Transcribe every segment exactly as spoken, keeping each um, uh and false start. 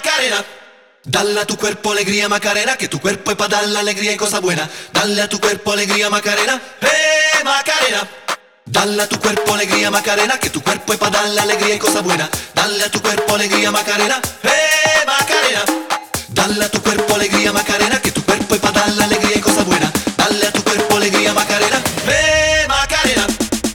Macarena. Dale a tu cuerpo alegría Macarena, que tu cuerpo es para dar la alegría y cosas buenas. Dale a tu cuerpo alegría Macarena, eh Macarena. Dale a tu cuerpo alegría Macarena, que tu cuerpo es para dar la alegría y cosas buenas. Dale a tu cuerpo alegría Macarena, eh Macarena. Dale a tu cuerpo alegría Macarena, que tu cuerpo es para dar la alegría y cosas buenas. Dale a tu cuerpo alegría Macarena, eh Macarena.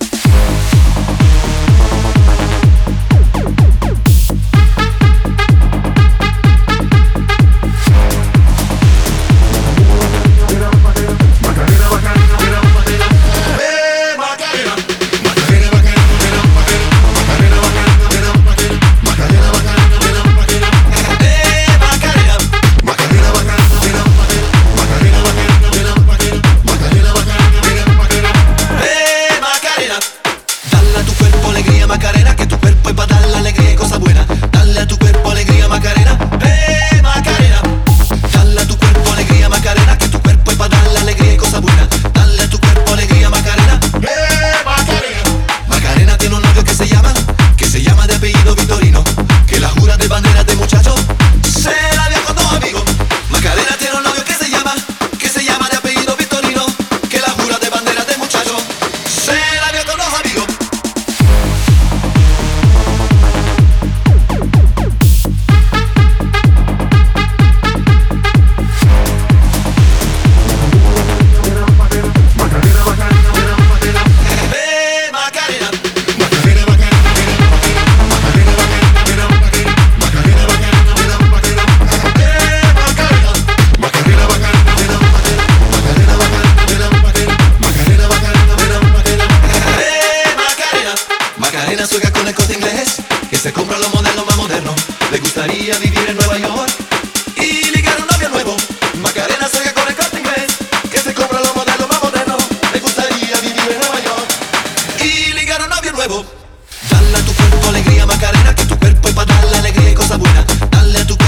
Macarena, que tu cuerpo es para dar la alegría y cosas buenas. Dale a tu cuerpo alegría Macarena, eh Macarena. Dale a tu cuerpo alegría Macarena, que tu cuerpo es para dar la alegría y cosas buenas. Dale a tu cuerpo alegría Macarena, eh Macarena. Macarena tiene un novio que se llama, que se llama de apellido Vitorino, que la jura de bandera de muchacho se la dio con dos amigos. Macarena tiene un novio que se llama, que se llama de apellido Vitorino, que la jura de bandera de muchacho se la dio con dos amigos. Macarena sueca con el Corte Inglés, que se compra los modelos más modernos. Le gustaría vivir en Nueva York y ligar un novio nuevo. Macarena sueca con el Corte Inglés, que se compra los modelos más modernos. Le gustaría vivir en Nueva York y ligar un novio nuevo. Dale a tu cuerpo alegría Macarena, que tu cuerpo es para dar la alegría y cosas buenas. Dale a tu